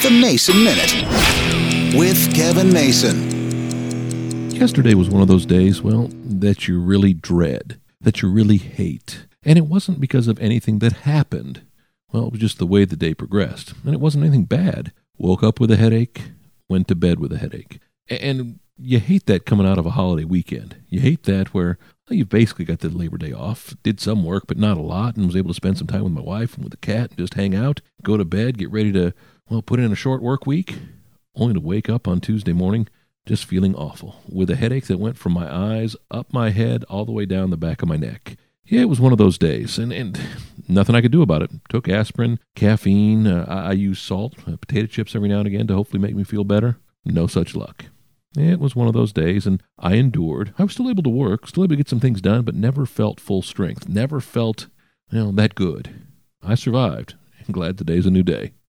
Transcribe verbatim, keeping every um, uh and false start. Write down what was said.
The Mason Minute with Kevin Mason. Yesterday was one of those days, well, that you really dread, that you really hate. And it wasn't because of anything that happened. Well, it was just the way the day progressed. And it wasn't anything bad. Woke up with a headache, went to bed with a headache. And you hate that coming out of a holiday weekend. You hate that where well, you basically got the Labor Day off, did some work, but not a lot, and was able to spend some time with my wife and with the cat and just hang out, go to bed, get ready to, well, put in a short work week, only to wake up on Tuesday morning just feeling awful, with a headache that went from my eyes, up my head, all the way down the back of my neck. Yeah, it was one of those days, and, and nothing I could do about it. Took aspirin, caffeine, uh, I, I used salt, uh, potato chips every now and again to hopefully make me feel better. No such luck. It was one of those days, and I endured. I was still able to work, still able to get some things done, but never felt full strength, never felt, you know, that good. I survived. I'm glad today's a new day.